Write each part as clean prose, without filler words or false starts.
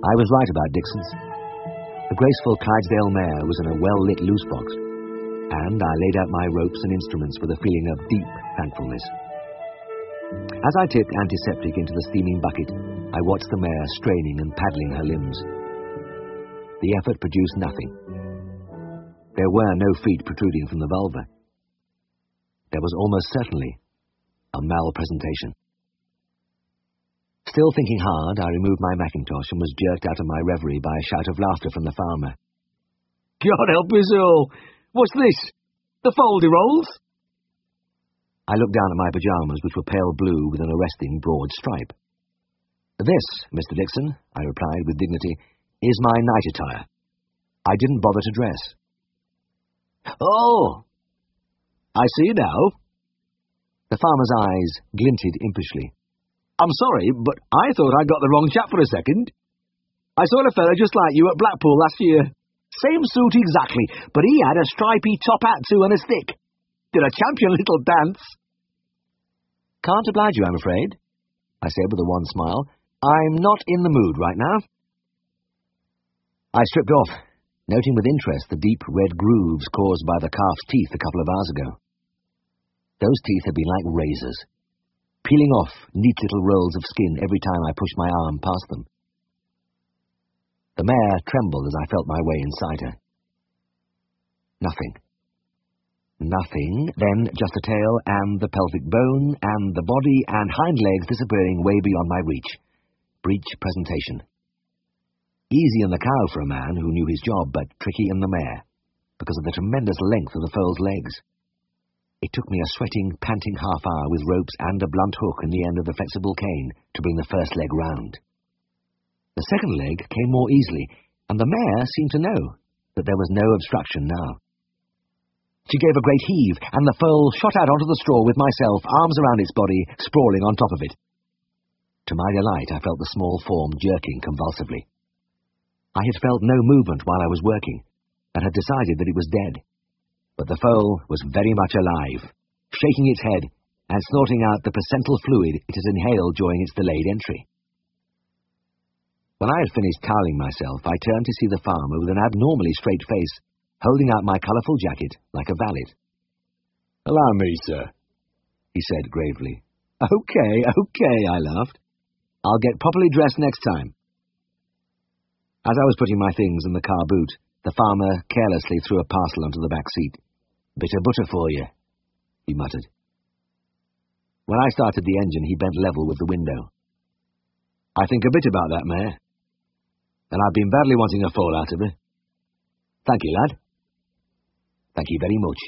I was right about Dixon's. The graceful Clydesdale mare was in a well-lit loose box, and I laid out my ropes and instruments with a feeling of deep thankfulness. As I tipped antiseptic into the steaming bucket, I watched the mare straining and paddling her limbs. The effort produced nothing. There were no feet protruding from the vulva. There was almost certainly a malpresentation. Still thinking hard, I removed my mackintosh and was jerked out of my reverie by a shout of laughter from the farmer. God help us all! What's this? The foldy rolls? I looked down at my pyjamas, which were pale blue with an arresting broad stripe. This, Mr. Dixon, I replied with dignity, is my night attire. I didn't bother to dress. Oh, I see now. The farmer's eyes glinted impishly. I'm sorry, but I thought I got the wrong chap for a second. I saw a fella just like you at Blackpool last year. Same suit exactly, but he had a stripy top hat too and a stick. Did a champion little dance. Can't oblige you, I'm afraid, I said with a wan smile. I'm not in the mood right now. I stripped off, noting with interest the deep red grooves caused by the calf's teeth a couple of hours ago. Those teeth had been like razors, peeling off neat little rolls of skin every time I pushed my arm past them. The mare trembled as I felt my way inside her. Nothing. Nothing, then just a tail and the pelvic bone and the body and hind legs disappearing way beyond my reach. Breech presentation. Easy in the cow for a man who knew his job, but tricky in the mare, because of the tremendous length of the foal's legs. It took me a sweating, panting half hour with ropes and a blunt hook in the end of the flexible cane to bring the first leg round. The second leg came more easily, and the mare seemed to know that there was no obstruction now. She gave a great heave, and the foal shot out onto the straw with myself, arms around its body, sprawling on top of it. To my delight, I felt the small form jerking convulsively. I had felt no movement while I was working, and had decided that it was dead. But the foal was very much alive, shaking its head and snorting out the placental fluid it had inhaled during its delayed entry. When I had finished toweling myself, I turned to see the farmer with an abnormally straight face, holding out my colourful jacket like a valet. "Allow me, sir," he said gravely. Okay, I laughed. I'll get properly dressed next time. As I was putting my things in the car boot, the farmer carelessly threw a parcel onto the back seat. "Bit of butter for you," he muttered. When I started the engine, he bent level with the window. "I think a bit about that, mare, and I've been badly wanting a fall out of her. Thank you, lad. Thank you very much."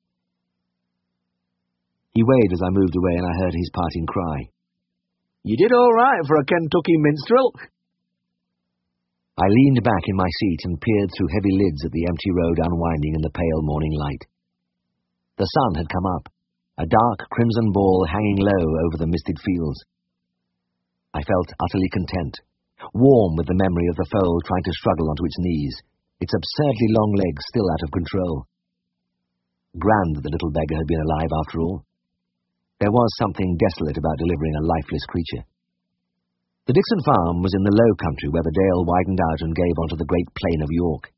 He waved as I moved away, and I heard his parting cry. "You did all right for a Kentucky minstrel." I leaned back in my seat and peered through heavy lids at the empty road unwinding in the pale morning light. The sun had come up, a dark crimson ball hanging low over the misted fields. I felt utterly content, warm with the memory of the foal trying to struggle onto its knees, its absurdly long legs still out of control. Grand that the little beggar had been alive after all. There was something desolate about delivering a lifeless creature. The Dixon farm was in the low country where the dale widened out and gave onto the great plain of York.